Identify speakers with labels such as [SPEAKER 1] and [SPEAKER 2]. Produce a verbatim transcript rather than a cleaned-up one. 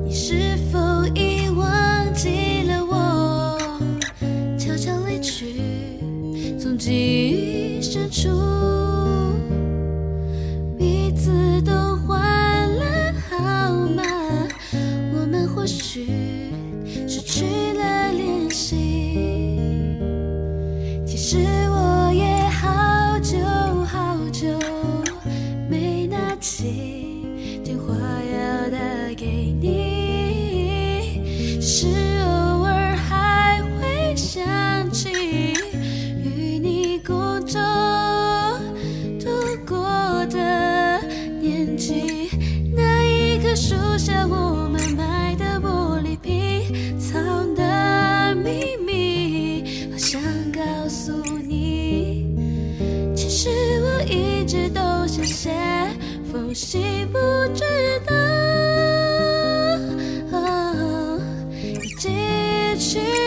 [SPEAKER 1] 你是否已忘记了我？悄悄离去，从记忆深处，彼此都换了号码，我们或许失去了联系。其实我也好久好久没拿起电话要打给你，只是偶尔还会想起与你共同度过的年纪。那一棵树下我们埋的玻璃瓶，藏的秘密，好想告诉你，其实我一直都想写封信，不知道、哦、要寄去